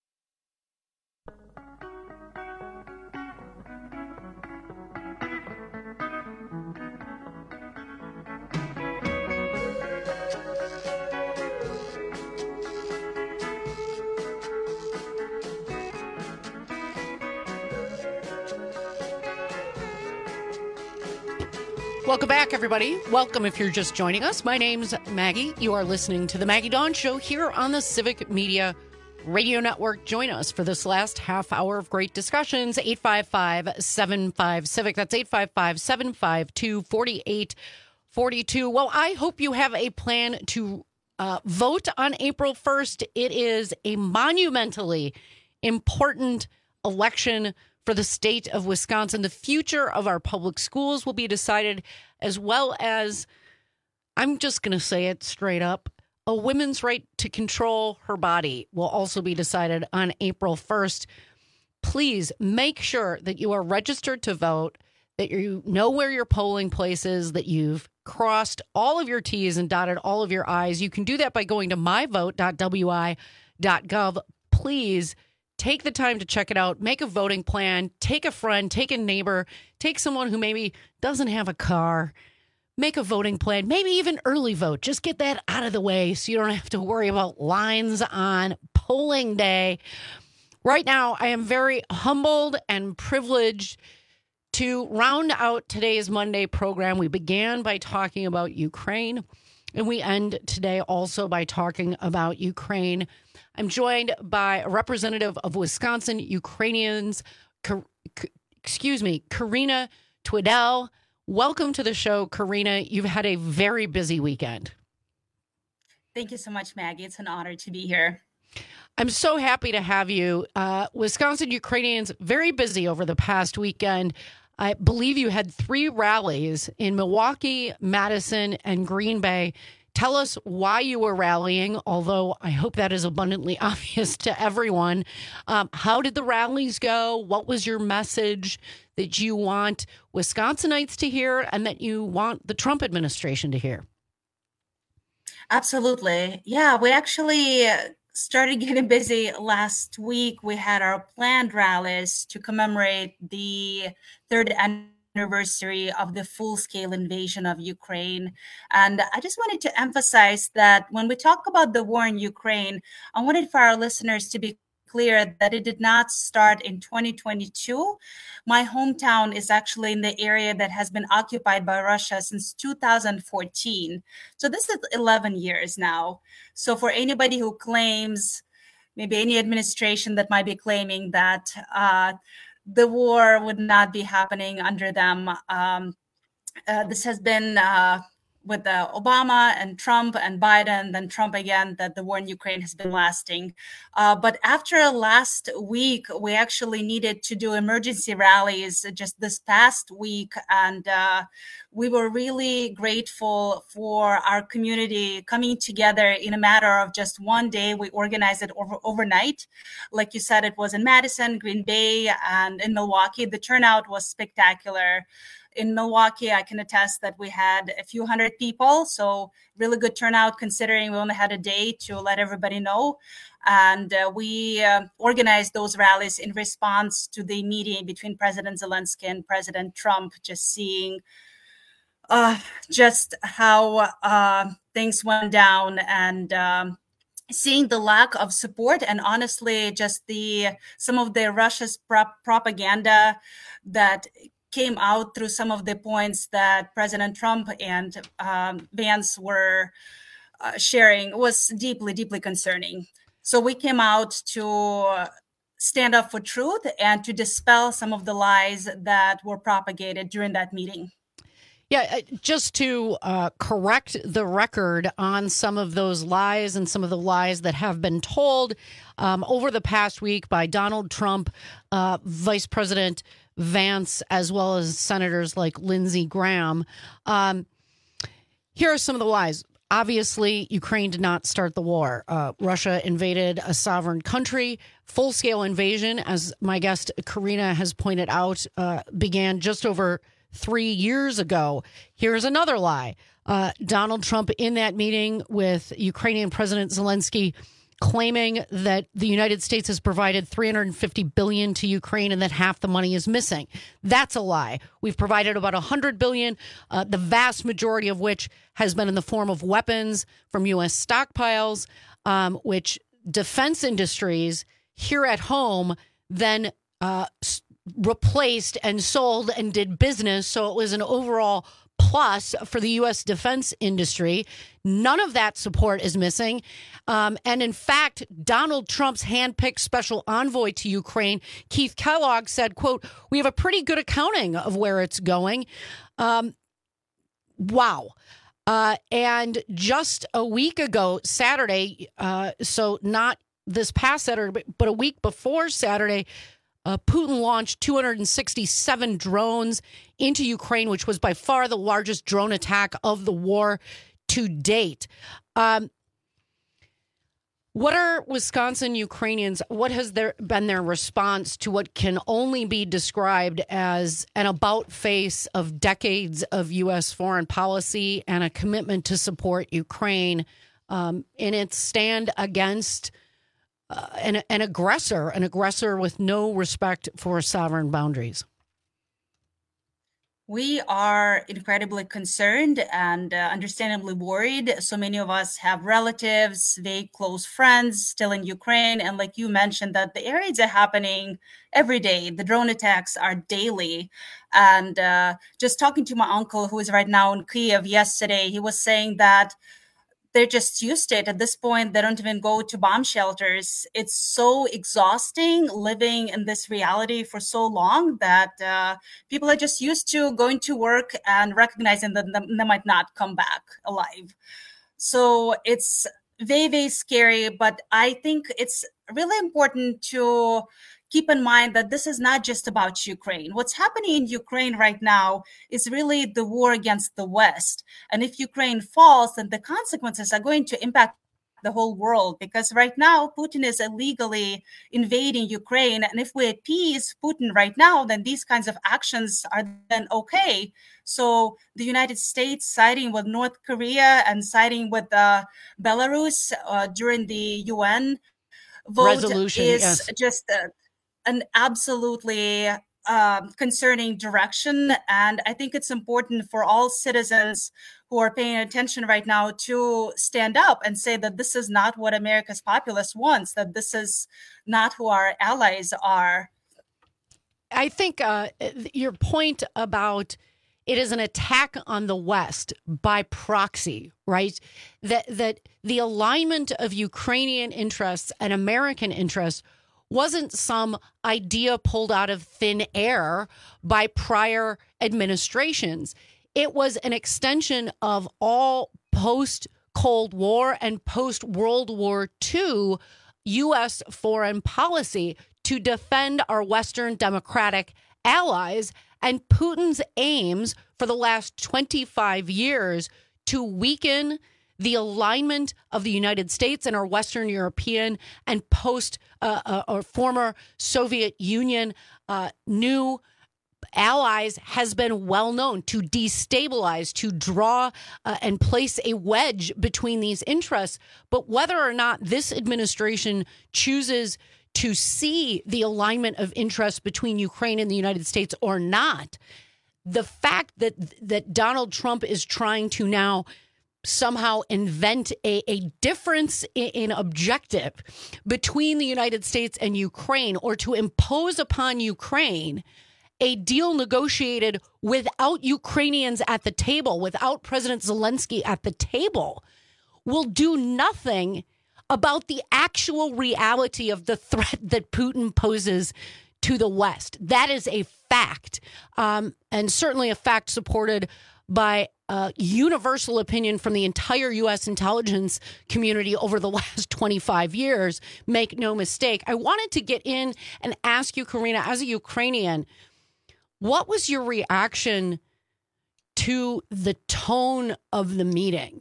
Welcome back, everybody. Welcome if you're just joining us. My name's Maggie. You are listening to The Maggie Dawn Show here on the Civic Media Radio Network. Join us for this last half hour of great discussions. eight five five, seven five, CIVIC. That's eight five five, seven five two, four eight four two. Well, I hope you have a plan to uh, vote on April first. It is a monumentally important election for the state of Wisconsin. The future of our public schools will be decided, as well as, I'm just going to say it straight up, a woman's right to control her body will also be decided on April first. Please make sure that you are registered to vote, that you know where your polling place is, that you've crossed all of your T's and dotted all of your I's. You can do that by going to my vote dot w i dot gov. Please take the time to check it out. Make a voting plan. Take a friend. Take a neighbor. Take someone who maybe doesn't have a car. Make a voting plan. Maybe even early vote. Just get that out of the way so you don't have to worry about lines on polling day. Right now, I am very humbled and privileged to round out today's Monday program. We began by talking about Ukraine, and we end today also by talking about Ukraine. I'm joined by a representative of Wisconsin Ukrainians, excuse me, Karina Twidell. Welcome to the show, Karina. You've had a very busy weekend. Thank you so much, Maggie. It's an honor to be here. I'm so happy to have you. Uh, Wisconsin Ukrainians, very busy over the past weekend. I believe you had three rallies in Milwaukee, Madison, and Green Bay. Tell us why you were rallying, although I hope that is abundantly obvious to everyone. Um, how did the rallies go? What was your message that you want Wisconsinites to hear and that you want the Trump administration to hear? Absolutely. Yeah, we actually started getting busy last week. We had our planned rallies to commemorate the third anniversary anniversary of the full-scale invasion of Ukraine. And I just wanted to emphasize that when we talk about the war in Ukraine, I wanted for our listeners to be clear that it did not start in twenty twenty-two. My hometown is actually in the area that has been occupied by Russia since two thousand fourteen. So this is eleven years now. So for anybody who claims, maybe any administration that might be claiming that uh, the war would not be happening under them. Um, uh, this has been uh, with uh, Obama and Trump and Biden, then Trump again, that the war in Ukraine has been lasting. Uh, but after last week, we actually needed to do emergency rallies just this past week. And uh, we were really grateful for our community coming together in a matter of just one day. We organized it over, overnight. Like you said, it was in Madison, Green Bay, and in Milwaukee. The turnout was spectacular. In Milwaukee, I can attest that we had a few hundred people, so really good turnout considering we only had a day to let everybody know. And uh, we uh, organized those rallies in response to the meeting between President Zelensky and President Trump, just seeing uh, just how uh, things went down and um, seeing the lack of support and honestly just the some of the Russia's prop- propaganda that came out through some of the points that President Trump and um, Vance were uh, sharing was deeply, deeply concerning. So we came out to stand up for truth and to dispel some of the lies that were propagated during that meeting. Yeah, just to uh, correct the record on some of those lies and some of the lies that have been told um, over the past week by Donald Trump, uh, Vice President Vance, as well as senators like Lindsey Graham. Um, here are some of the lies. Obviously, Ukraine did not start the war. Uh, Russia invaded a sovereign country. Full-scale invasion, as my guest Karina has pointed out, uh, began just over three years ago. Here's another lie. Uh, Donald Trump in that meeting with Ukrainian President Zelensky claiming that the United States has provided three hundred fifty billion dollars to Ukraine and that half the money is missing. That's a lie. We've provided about one hundred billion dollars, uh, the vast majority of which has been in the form of weapons from U S stockpiles, um, which defense industries here at home then uh, replaced and sold and did business. So it was an overall plus for the U S defense industry. None of that support is missing. Um, and in fact, Donald Trump's handpicked special envoy to Ukraine, Keith Kellogg, said, quote, "We have a pretty good accounting of where it's going." Um, wow. Uh, and just a week ago, Saturday, uh, so not this past Saturday, but, but a week before Saturday, uh, Putin launched two hundred sixty-seven drones into Ukraine, which was by far the largest drone attack of the war to date. Um, what are Wisconsin Ukrainians, what has there been their response to what can only be described as an about-face of decades of U S foreign policy and a commitment to support Ukraine um, in its stand against uh, an, an aggressor, an aggressor with no respect for sovereign boundaries? We are incredibly concerned and uh, understandably worried. So many of us have relatives, very close friends still in Ukraine. And like you mentioned, that the air raids are happening every day. The drone attacks are daily. And uh, just talking to my uncle, who is right now in Kyiv yesterday, he was saying that they're just used to it. At this point, they don't even go to bomb shelters. It's so exhausting living in this reality for so long that uh, people are just used to going to work and recognizing that they might not come back alive. So it's very, very scary. But I think it's really important to keep in mind that this is not just about Ukraine. What's happening in Ukraine right now is really the war against the West. And if Ukraine falls, then the consequences are going to impact the whole world, because right now Putin is illegally invading Ukraine. And if we appease Putin right now, then these kinds of actions are then okay. So the United States siding with North Korea and siding with uh, Belarus uh, during the U N vote resolution is yes. just uh, an absolutely um, concerning direction. And I think it's important for all citizens who are paying attention right now to stand up and say that this is not what America's populace wants, that this is not who our allies are. I think uh, your point about it is an attack on the West by proxy, right? That that the alignment of Ukrainian interests and American interests wasn't some idea pulled out of thin air by prior administrations. It was an extension of all post-Cold War and post-World War Two U S foreign policy to defend our Western democratic allies, and Putin's aims for the last twenty-five years to weaken the alignment of the United States and our Western European and post uh, uh, or former Soviet Union uh, new allies has been well known, to destabilize, to draw uh, and place a wedge between these interests. But whether or not this administration chooses to see the alignment of interests between Ukraine and the United States or not, the fact that that Donald Trump is trying to now somehow invent a, a difference in, in objective between the United States and Ukraine, or to impose upon Ukraine a deal negotiated without Ukrainians at the table, without President Zelensky at the table, will do nothing about the actual reality of the threat that Putin poses to the West. That is a fact, um, and certainly a fact supported by uh, universal opinion from the entire U S intelligence community over the last twenty-five years. Make no mistake. I wanted to get in and ask you, Karina, as a Ukrainian, what was your reaction to the tone of the meeting,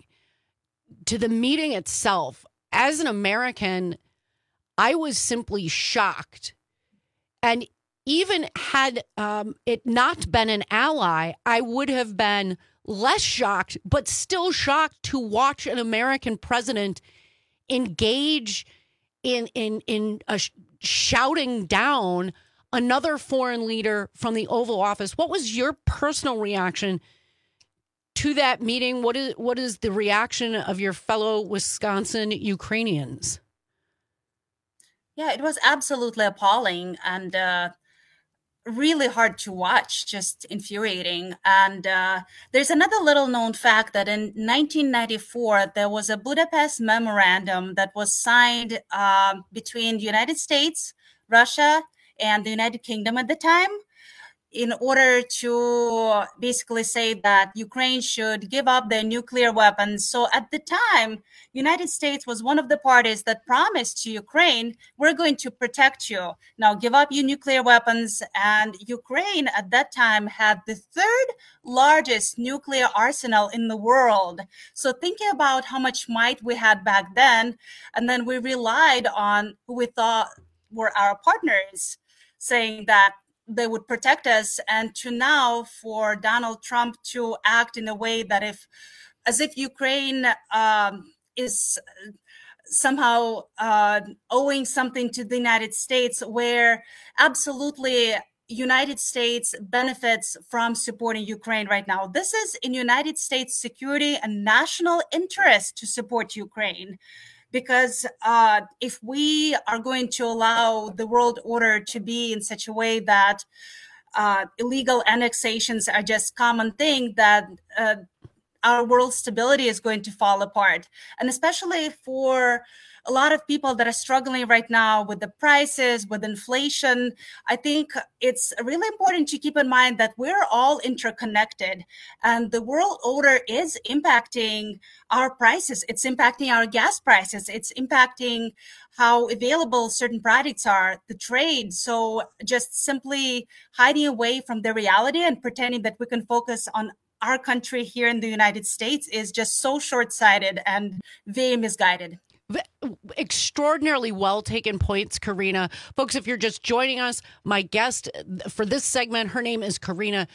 to the meeting itself? As an American, I was simply shocked. And even had um, it not been an ally, I would have been less shocked, but still shocked to watch an American president engage in in in a sh- shouting down another foreign leader from the Oval Office. What was your personal reaction to that meeting? What is what is the reaction of your fellow Wisconsin Ukrainians? Yeah, it was absolutely appalling. And uh, really hard to watch, just infuriating. And uh, there's another little known fact that in nineteen ninety-four, there was a Budapest memorandum that was signed um, between the United States, Russia, and the United Kingdom at the time, in order to basically say that Ukraine should give up their nuclear weapons. So at the time, United States was one of the parties that promised to Ukraine, we're going to protect you. Now give up your nuclear weapons. And Ukraine at that time had the third largest nuclear arsenal in the world. So thinking about how much might we had back then, and then we relied on who we thought were our partners, saying that they would protect us, and to now for Donald Trump to act in a way that if, as if Ukraine um, is somehow uh, owing something to the United States, where absolutely United States benefits from supporting Ukraine right now. This is in United States security and national interest to support Ukraine. Because uh, if we are going to allow the world order to be in such a way that uh, illegal annexations are just common thing, that uh, our world stability is going to fall apart. And especially for a lot of people that are struggling right now with the prices, with inflation, I think it's really important to keep in mind that we're all interconnected, and the world order is impacting our prices. It's impacting our gas prices. It's impacting how available certain products are, the trade. So just simply hiding away from the reality and pretending that we can focus on our country here in the United States is just so short-sighted and very misguided. Extraordinarily well taken points, Karina. Folks, if you're just joining us, my guest for this segment, her name is Karina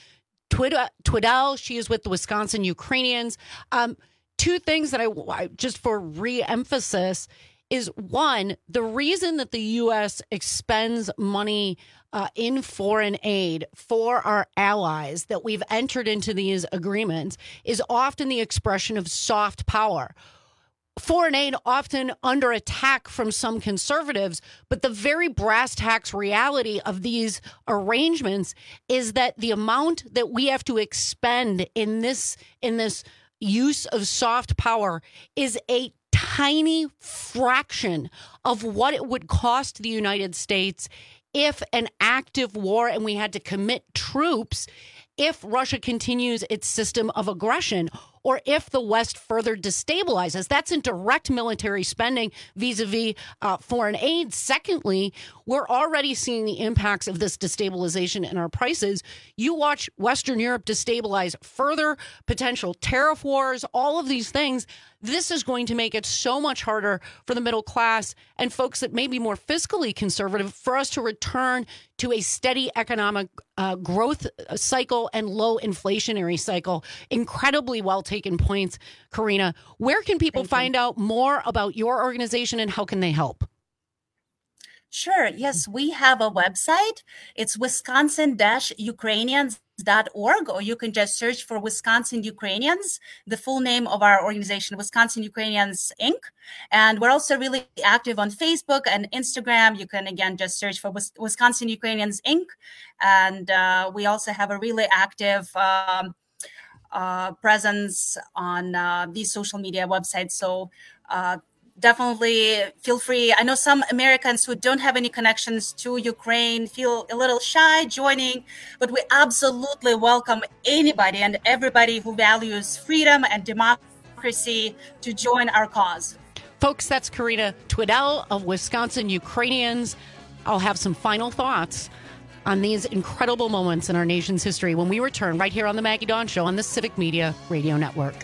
Twiddell. She is with the Wisconsin Ukrainians. Um, two things that I, just for re-emphasis, is one, the reason that the U S expends money uh, in foreign aid for our allies, that we've entered into these agreements, is often the expression of soft power. Foreign aid often under attack from some conservatives, but the very brass tacks reality of these arrangements is that the amount that we have to expend in this in this use of soft power is a tiny fraction of what it would cost the United States if an active war and we had to commit troops if Russia continues its system of aggression, or if the West further destabilizes. That's in direct military spending vis-a-vis uh, foreign aid. Secondly, we're already seeing the impacts of this destabilization in our prices. You watch Western Europe destabilize further, potential tariff wars, all of these things. This is going to make it so much harder for the middle class and folks that may be more fiscally conservative for us to return to a steady economic uh, growth cycle and low inflationary cycle. Incredibly well taken points, Karina. Where can people Thank find you. out more about your organization, and how can they help? Sure. Yes, we have a website. It's wisconsin dash ukrainians dot org, or you can just search for Wisconsin Ukrainians, the full name of our organization, Wisconsin Ukrainians Incorporated. And we're also really active on Facebook and Instagram. You can, again, just search for Wisconsin Ukrainians Incorporated. And uh, we also have a really active um, uh, presence on uh, these social media websites. So uh, definitely feel free. I know some Americans who don't have any connections to Ukraine feel a little shy joining, but we absolutely welcome anybody and everybody who values freedom and democracy to join our cause. Folks, that's Karina Twiddell of Wisconsin Ukrainians. I'll have some final thoughts on these incredible moments in our nation's history when we return right here on the Maggie Dawn Show on the Civic Media Radio Network.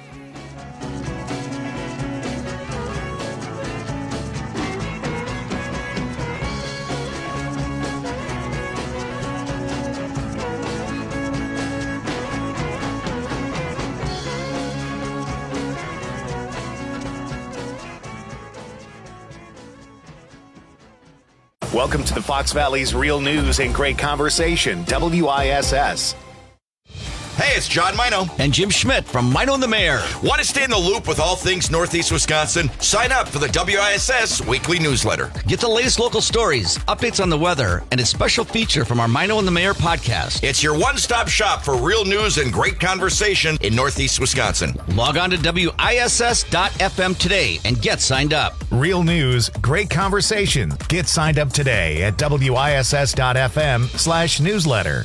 Welcome to the Fox Valley's Real News and Great Conversation, W I S S. Hey, it's John Mino. And Jim Schmidt from Mino and the Mayor. Want to stay in the loop with all things Northeast Wisconsin? Sign up for the W I S S weekly newsletter. Get the latest local stories, updates on the weather, and a special feature from our Mino and the Mayor podcast. It's your one-stop shop for real news and great conversation in Northeast Wisconsin. Log on to W I S S dot F M today and get signed up. Real news, great conversation. Get signed up today at W I S S dot F M slash newsletter.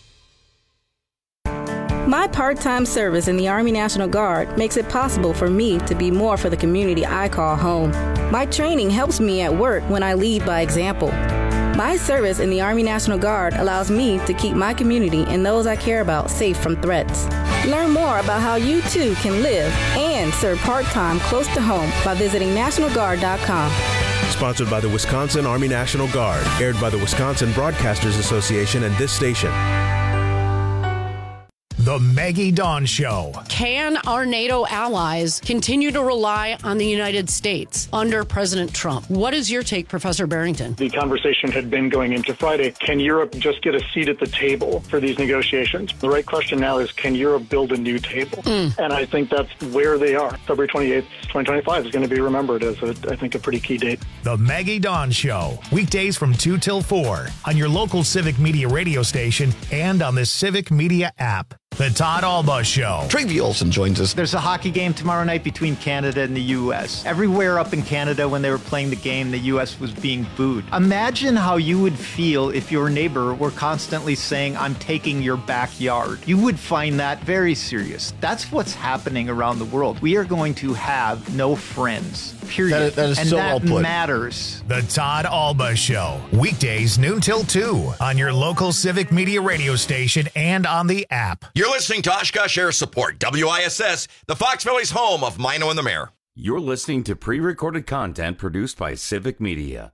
My part-time service in the Army National Guard makes it possible for me to be more for the community I call home. My training helps me at work when I lead by example. My service in the Army National Guard allows me to keep my community and those I care about safe from threats. Learn more about how you too can live and serve part-time close to home by visiting national guard dot com. Sponsored by the Wisconsin Army National Guard. Aired by the Wisconsin Broadcasters Association and this station. The Maggie Dawn Show. Can our NATO allies continue to rely on the United States under President Trump? What is your take, Professor Barrington? The conversation had been going into Friday. Can Europe just get a seat at the table for these negotiations? The right question now is, can Europe build a new table? Mm. And I think that's where they are. February twenty-eighth, twenty twenty-five is going to be remembered as, a, I think, a pretty key date. The Maggie Dawn Show. Weekdays from two till four on your local Civic Media radio station and on the Civic Media app. The Todd Alba Show. Trey Olson joins us. There's a hockey game tomorrow night between Canada and the U S. Everywhere up in Canada when they were playing the game, the U S was being booed. Imagine how you would feel if your neighbor were constantly saying, I'm taking your backyard. You would find that very serious. That's what's happening around the world. We are going to have no friends. Period. That, that is and so that well put. matters. The Todd Alba Show. Weekdays noon till two on your local Civic Media radio station and on the app. You're listening to Oshkosh Air Support, W I S S, the Fox Valley's home of Mino and the Mayor. You're listening to pre-recorded content produced by Civic Media.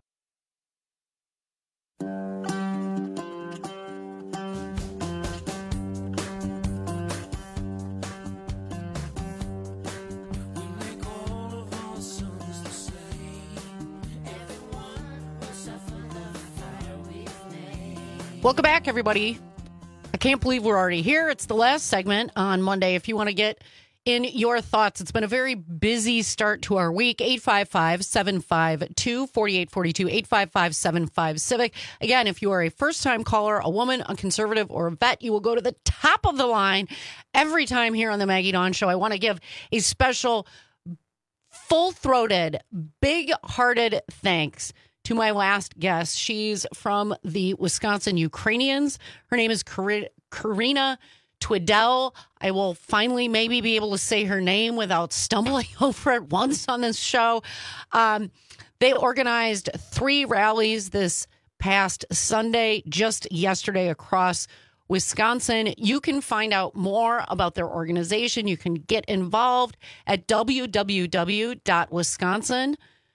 Welcome back, everybody. I can't believe we're already here. It's the last segment on Monday. If you want to get in your thoughts, it's been a very busy start to our week. eight five five, seven five two, four eight four two, eight five five, seven five, CIVIC. Again, if you are a first-time caller, a woman, a conservative, or a vet, you will go to the top of the line every time here on the Maggie Dawn Show. I want to give a special, full-throated, big-hearted thanks to my last guest. She's from the Wisconsin Ukrainians. Her name is Karina Twidell. I will finally maybe be able to say her name without stumbling over it once on this show. Um, they organized three rallies this past Sunday, just yesterday, across Wisconsin. You can find out more about their organization. You can get involved at w w w dot wisconsin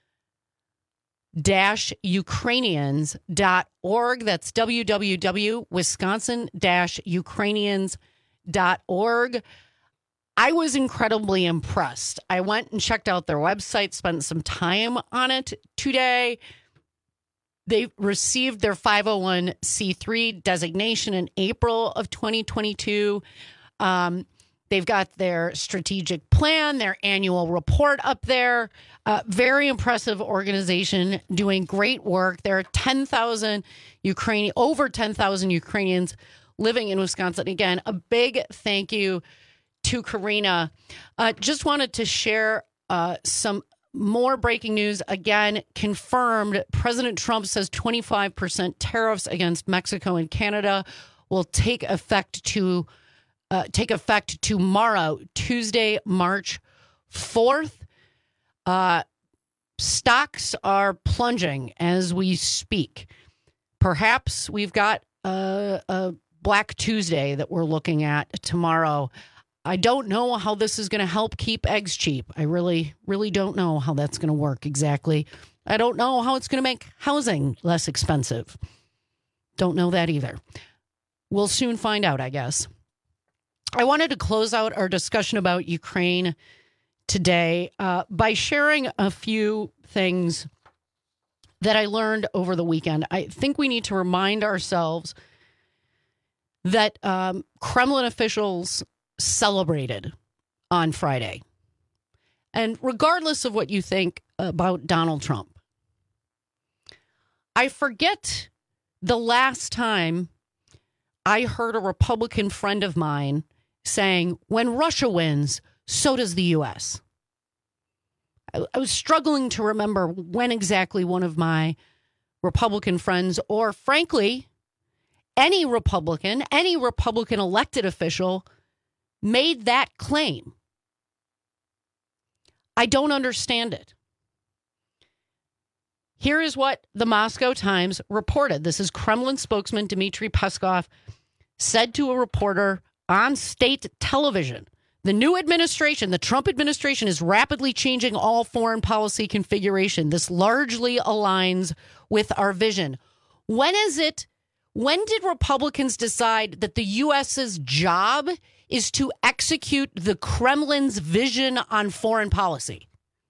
dash ukrainians dot org. That's w w w dot wisconsin dash ukrainians dot org. I was incredibly impressed. I went and checked out their website, spent some time on it today. They received their five oh one c three designation in April of twenty twenty-two. Um, they've got their strategic plan, their annual report up there. Uh, very impressive organization doing great work. There are ten thousand Ukrainian, over ten thousand Ukrainians living in Wisconsin. Again, a big thank you to Karina. Uh, just wanted to share uh, some more breaking news. Again, confirmed. President Trump says twenty-five percent tariffs against Mexico and Canada will take effect to uh, take effect tomorrow, Tuesday, March fourth. Uh, stocks are plunging as we speak. Perhaps we've got a, a Black Tuesday that we're looking at tomorrow. I don't know how this is going to help keep eggs cheap. I really, really don't know how that's going to work exactly. I don't know how it's going to make housing less expensive. Don't know that either. We'll soon find out, I guess. I wanted to close out our discussion about Ukraine today uh, by sharing a few things that I learned over the weekend. I think we need to remind ourselves that um, Kremlin officials celebrated on Friday. And regardless of what you think about Donald Trump, I forget the last time I heard a Republican friend of mine saying, when Russia wins, so does the U S. I, I was struggling to remember when exactly one of my Republican friends, or frankly, any Republican, any Republican elected official made that claim. I don't understand it. Here is what the Moscow Times reported. This is Kremlin spokesman Dmitry Peskov said to a reporter on state television. The new administration, the Trump administration, is rapidly changing all foreign policy configuration. This largely aligns with our vision. When is it, when did Republicans decide that the U S's job is to execute the Kremlin's vision on foreign policy?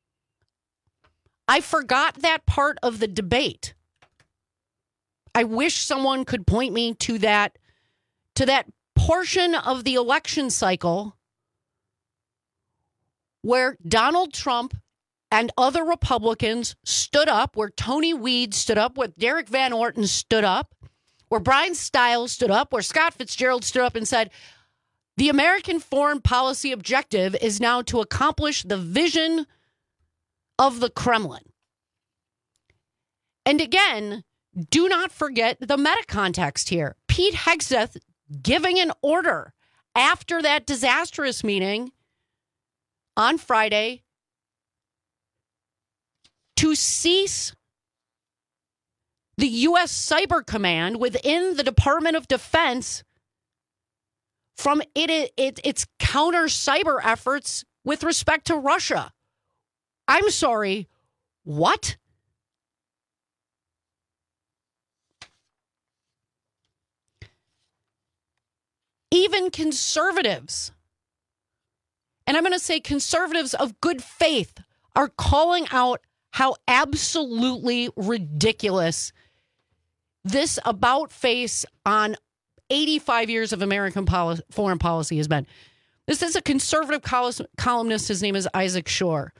I forgot that part of the debate. I wish someone could point me to that, to that portion of the election cycle where Donald Trump and other Republicans stood up, where Tony Weed stood up, where Derek Van Orton stood up, where Brian Stiles stood up, where Scott Fitzgerald stood up and said, the American foreign policy objective is now to accomplish the vision of the Kremlin. And again, do not forget the meta context here. Pete Hegseth giving an order after that disastrous meeting on Friday to cease the U S Cyber Command within the Department of Defense from it, it, its counter cyber efforts with respect to Russia. I'm sorry, what? Even conservatives, and I'm going to say conservatives of good faith, are calling out how absolutely ridiculous this about face on eighty-five years of American poli- foreign policy has been. This is a conservative col- columnist. His name is Isaac Shore.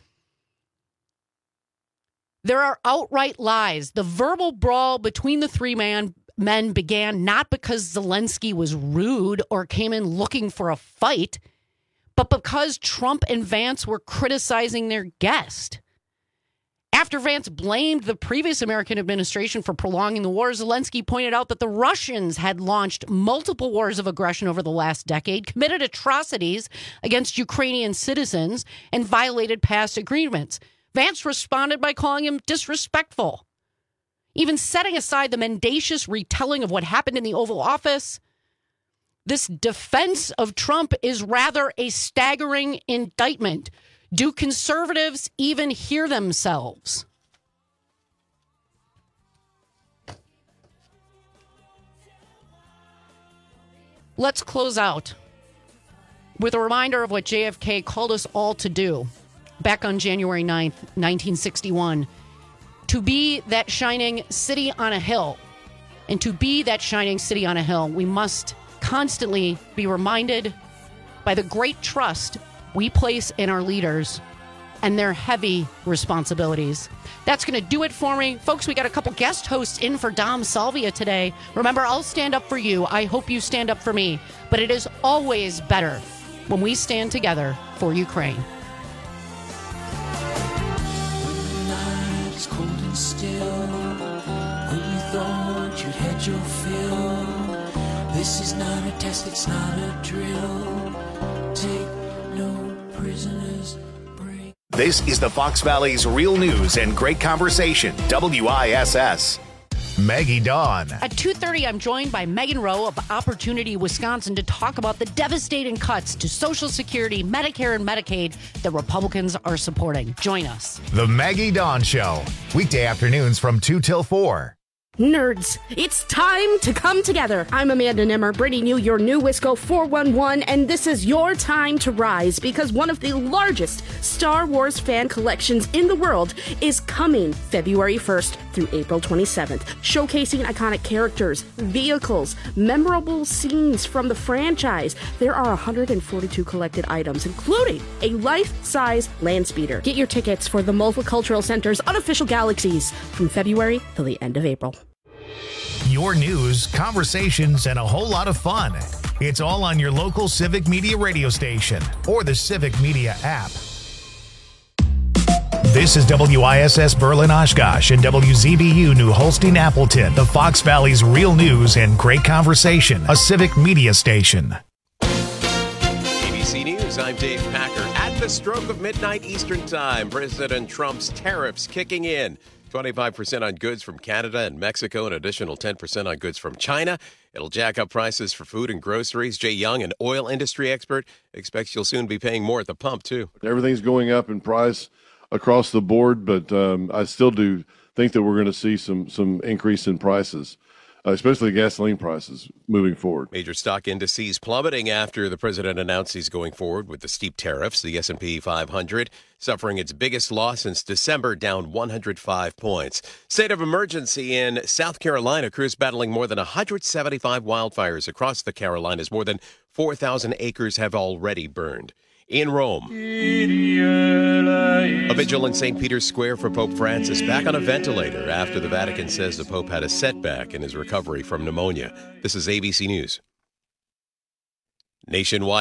There are outright lies. The verbal brawl between the three man, men began not because Zelensky was rude or came in looking for a fight, but because Trump and Vance were criticizing their guest. After Vance blamed the previous American administration for prolonging the war, Zelensky pointed out that the Russians had launched multiple wars of aggression over the last decade, committed atrocities against Ukrainian citizens, and violated past agreements. Vance responded by calling him disrespectful, even setting aside the mendacious retelling of what happened in the Oval Office. This defense of Trump is rather a staggering indictment. Do conservatives even hear themselves? Let's close out with a reminder of what J F K called us all to do back on January ninth, nineteen sixty-one. To be that shining city on a hill. And to be that shining city on a hill, we must constantly be reminded by the great trust we place in our leaders and their heavy responsibilities. That's going to do it for me. Folks, we got a couple guest hosts in for Dom Salvia today. Remember, I'll stand up for you. I hope you stand up for me. But it is always better when we stand together for Ukraine. When the night is cold and still, when you thought you'd had your fill, this is not a test, it's not a drill. Take no prisoners. Break. This is the Fox Valley's Real News and Great Conversation, W I S S. Maggie Dawn. At two thirty, I'm joined by Megan Rowe of Opportunity Wisconsin to talk about the devastating cuts to Social Security, Medicare, and Medicaid that Republicans are supporting. Join us. The Maggie Dawn Show, weekday afternoons from two till four. Nerds, it's time to come together. I'm Amanda Nimmer, bringing you your new Wisco four one one, and this is your time to rise because one of the largest Star Wars fan collections in the world is coming February first through April twenty-seventh, showcasing iconic characters, vehicles, memorable scenes from the franchise. There are one hundred forty-two collected items, including a life-size land speeder. Get your tickets for the Multicultural Center's unofficial Galaxies from February till the end of April. Your news, conversations, and a whole lot of fun. It's all on your local Civic Media radio station or the Civic Media app. This is W I S S Berlin Oshkosh and W Z B U New Holstein Appleton, the Fox Valley's real news and great conversation, a Civic Media station. A B C News, I'm Dave Packer. At the stroke of midnight Eastern Time, President Trump's tariffs kicking in. twenty-five percent on goods from Canada and Mexico, an additional ten percent on goods from China. It'll jack up prices for food and groceries. Jay Young, an oil industry expert, expects you'll soon be paying more at the pump, too. Everything's going up in price across the board, but um, I still do think that we're going to see some some increase in prices, uh, especially gasoline prices moving forward. Major stock indices plummeting after the president announced he's going forward with the steep tariffs. The S and P five hundred suffering its biggest loss since December, down one hundred five points. State of emergency in South Carolina. Crews battling more than one hundred seventy-five wildfires across the Carolinas. More than four thousand acres have already burned. In Rome, a vigil in Saint Peter's Square for Pope Francis, back on a ventilator after the Vatican says the Pope had a setback in his recovery from pneumonia. This is A B C News. Nationwide.